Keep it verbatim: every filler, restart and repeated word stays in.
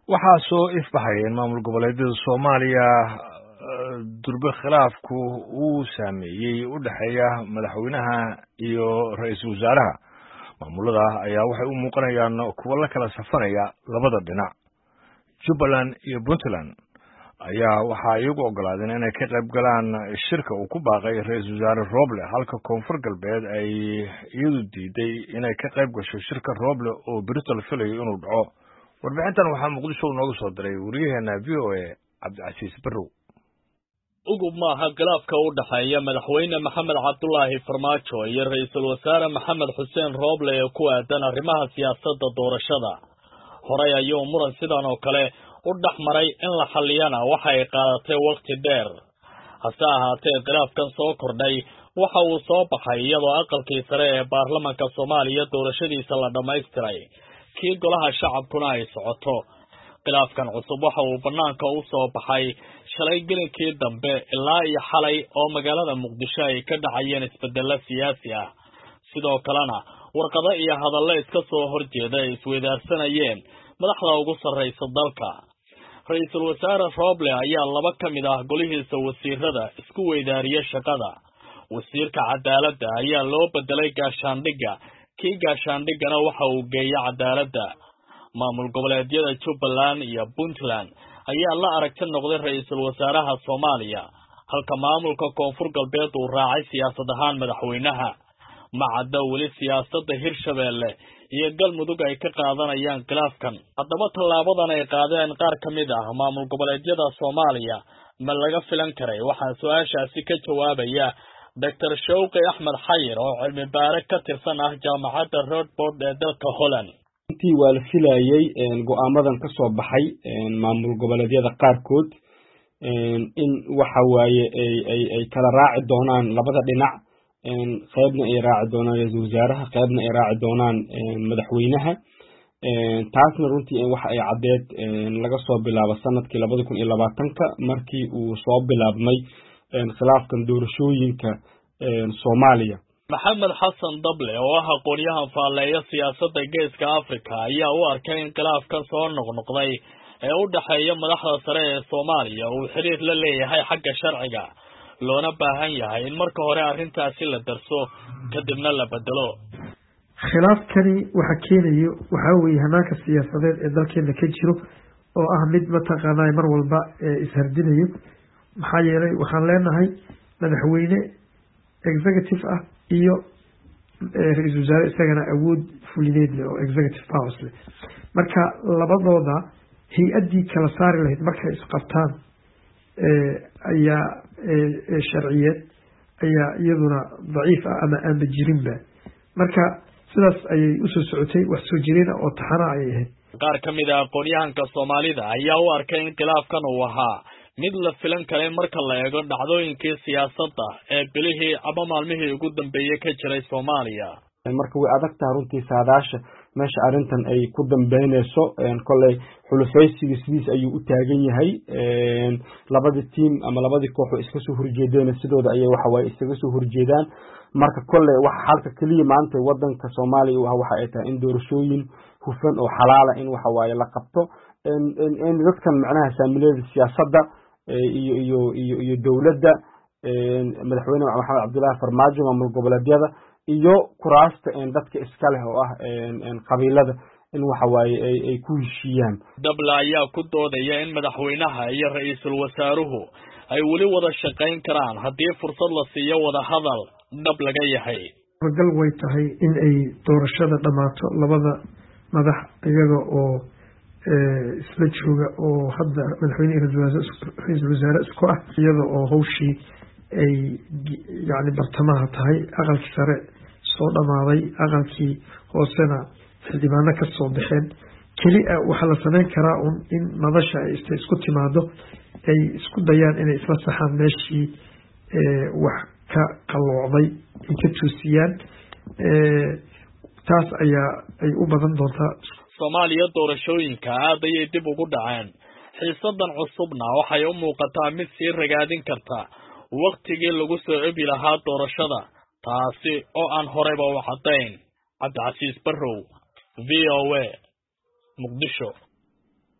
waxaa soo ifbaxay in maamul goboleedyada Soomaaliya durba khilaafku uu saameeyay u dhaxeeya madaxweynaha iyo ra'iisul wasaaraha. maamulada ayaa waxay u muuqanayaan kuwa la kala safanaya labada dhinac. Jubbaland iyo Puntland ayaa waxa iyagu ogolaadeen inay ka qayb galaan shirka uu ku baaqay ra'iisul wasaare Roble, halka Koonfur Galbeed ay iyadu diiday inay ka qayb gasho shirka Roble oo Bristol filayo inuu dhaco. warbixintan waxaa Muqdisho nooga soo diray wariyaheena V O A Cabdicasiis Barrow. ugu maaha khilaafka u dhaxeeya madaxweyne Maxamed Cabdullaahi Farmaajo iyo ra'iisul wasaare Maxamed Xuseen Roble ee ku aadan arrimaha siyaasadda doorashada. Horay ayuu muran sidan oo kale u dhaxmaray in la xaliyana waxa ay qaadatay waqti dheer. hase ahaatee khilaafkan soo kordhay waxa uu soo baxay iyadoo aqalkii sare ee baarlamaanka Soomaaliya doorashadiisa la dhammaystiray, kii golaha shacabkuna ay socoto. khilaafkan cusub waxa uu banaanka u soo baxay shalay gelinkii dambe ilaa iyo xalay oo magaalada Muqdisho ay ka dhacayeen isbeddello siyaasi ah. sidoo kalena warqado iyo hadallo iska soo horjeeda ay isweydaarsanayeen madaxda ugu sarreysa dalka. ra'iisul wasaare Roble ayaa laba ka mid ah golihiisa wasiirada isku weydaariyay shaqada. wasiirka cadaaladda ayaa loo bedelay gaashaandhigga, kii gaashaandhiggana waxa uu geeyay cadaaladda. maamul goboleedyada Jubbaland iyo Puntland ayaa la aragti noqday ra'iisul wasaaraha Soomaaliya, halka maamulka Koonfur Galbeed uu raacay siyaasad ahaan madaxweynaha. macadda weli siyaasadda Hirshabeelle iyo Galmudug ay ka qaadanayaan khilaafkan. haddaba tallaabadan ay qaadeen qaar ka mid ah maamul goboleedyada Soomaaliya ma laga filan karay? waxaa su-aashaasi ka jawaabaya Doctor Shawqi Axmed Xayir oo cilmi baare ka tirsan ah jaamacadda Radboud ee dalka Holland. intii waa la filayay go'aamadan ka soo baxay maamul goboleedyada qaarkood in waxa waaye ay ay ay kala raaci doonaan labada dhinac, qaybna ay raaci doonaan ra'iisul wasaaraha, qaybna ay raaci doonaan madaxweynaha. taasna runtii waxa ay cadeed laga soo bilaabo sanadkii labada kun iyo labaatanka markii uu soo bilaabmay khilaafkan doorashooyinka Soomaaliya. Maxamed Xasan Dable oo ah aqoonyahan faaleeya siyaasadda Geeska Afrika ayaa u arkay in khilaafkan soo noqnoqday ee u dhaxeeya madaxda sare ee Soomaaliya uu xiriir la leeyahay xagga sharciga, loona baahan yahay in marka hore arrintaasi la darso kadibna la bedelo. khilaafkani waxa keenayo waxa weeye hanaanka siyaasadeed ee dalkeena ka jiro oo ah mid mataqaanaa mar walba ishardinayo. maxaa yeelay waxaan leenahay madaxweyne executive ah iyo ra'iisul wasaare isagana awood fulineed leh oo executive powers leh. marka labadooda hay-addii kala saari lahayd markay isqabtaan ayaa sharciyeed ayaa iyaduna daciif ah ama aanba jirinba. marka sidaas ayay usoo socotay, wax soo jireen oo taxana ayay ahayd. qaar ka mid ah aqoonyahanka Soomaalida ayaa u arkay in khilaafkan uu ahaa mid la filan karay marka la eego dhacdooyinkii siyaasadda ee bilihii ama maalmihii ugu dambeeyay ka jiray Soomaaliya. marka way adag tahay runtii saadaasha meesha arrintan ay ku dambeynayso. kolley xulufaysiga sidiis ayuu u taagan yahay. labada team ama labadii koox oo iska soo horjeedeen sidooda ayay waxa waaye iskaga soo horjeedaan. marka kolley waxa halka kaliya maanta wadanka Soomaaliya uu waxa ay tahay in doorashooyin hufan oo xalaal ah in waxa waaye la qabto. in dadkan macnaha saamileeda siyaasadda iyo iyo iyo iyo dawladda madaxweyne Maxamed Cabdullaahi Farmaajo maamul goboleedyada iyo kuraasta in dadka iska leh oo ah qabiilada in waxa waaye ay ay ku heshiiyaan. Dable ayaa ku doodaya in madaxweynaha iyo ra'iisul wasaaruhu ay weli wada shaqayn karaan haddii fursad la siiyo wada hadal dhab laga yahay. gal way tahay in ay doorashada dhamaato labada madax iyaga oo isla jooga oo hadda madaxweyne iyo ra'iisul wasaare isku ah, iyada oo hawshii ay yani bartamaha tahay. aqalkii sare soo dhamaaday, aqalkii hoosena xildhibaano ka soo baxeen. keli ah waxaa la samayn karaa un in madasha ay isku timaado, ay isku dayaan inay isla saxaan meeshii wax ka qalloocday ay ka toosiyaan. taas ayaa ay u badan doontaa. Soomaaliya doorashooyinka aad ayay dib ugu dhaceen. xiisadan cusubna waxay u muuqataa mid sii ragaadin karta waqtigii lagu soo cebi lahaa doorashada, taasi oo aan horeyba u cadayn. Cabdicasiis Barrow, V O A, Muqdisho.